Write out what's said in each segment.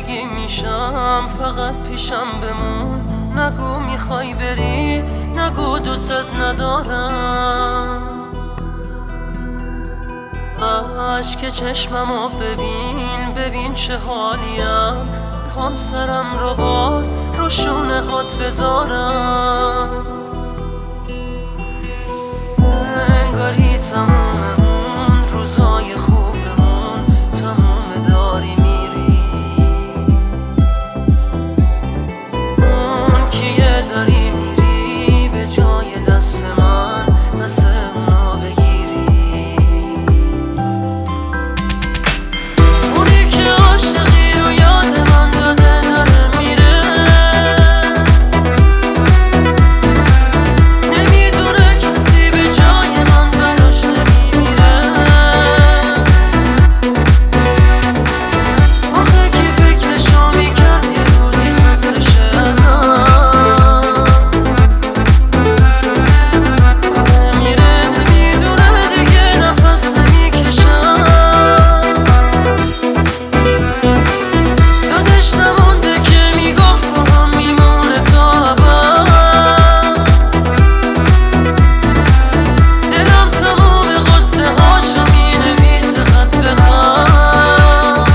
زندگی میشم، فقط پیشم بمون. نگو میخوای بری، نگو دوست ندارم. اشک چشممو ببین، ببین چه حالیم. میخوام سرم رو باز رو شونه هات بذارم. انگاری تموم اون روزای خوبمون تموم داری میری. اون کیه داری میری به جای دست من، دست اونو بگیری. اونی که عاشقی رو یاد من داده داره میره. نمیدونه کسی به جای من براش نمیمیره. آخه کی فکرشو میکرد یه روزی خسته شه ازم. میره نمیدونه دیگه نفس نمیکشم. یادش نمونده که میگفت با هم میمونه تا ابد. دلم تموم قصه هاشو مینویسه خط به خط.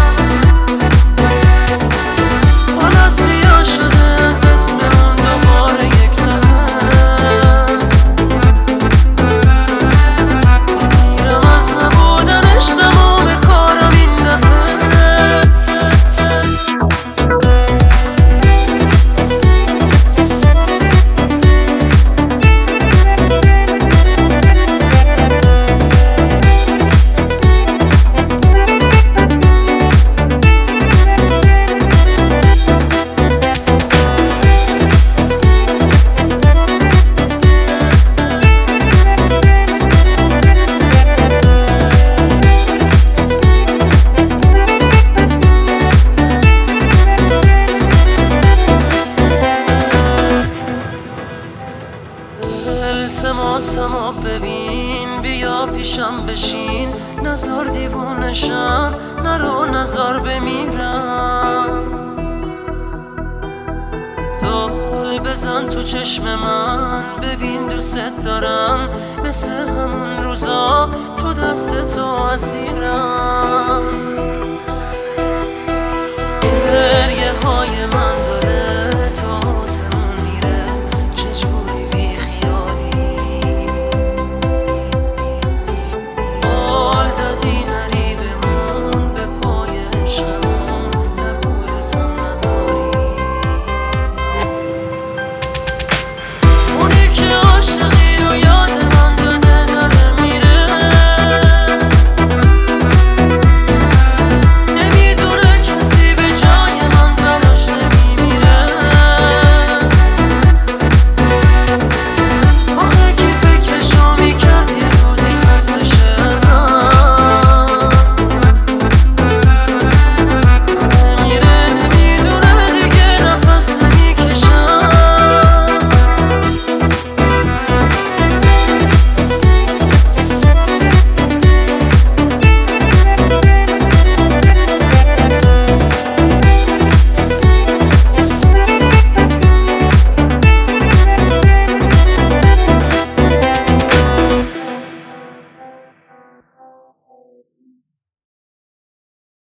حالا سیاه شده از اسم اون دوباره یک صفحه. میرم از نبودنش تموم کارم این دفعه. التماسمو ببین، بیا پیشم بشین. نزار دیوونشم، نرو نزار بمیرم. زل بزن تو چشم من، ببین دوست دارم. مثل همون روزا تو دست تو اسیرم.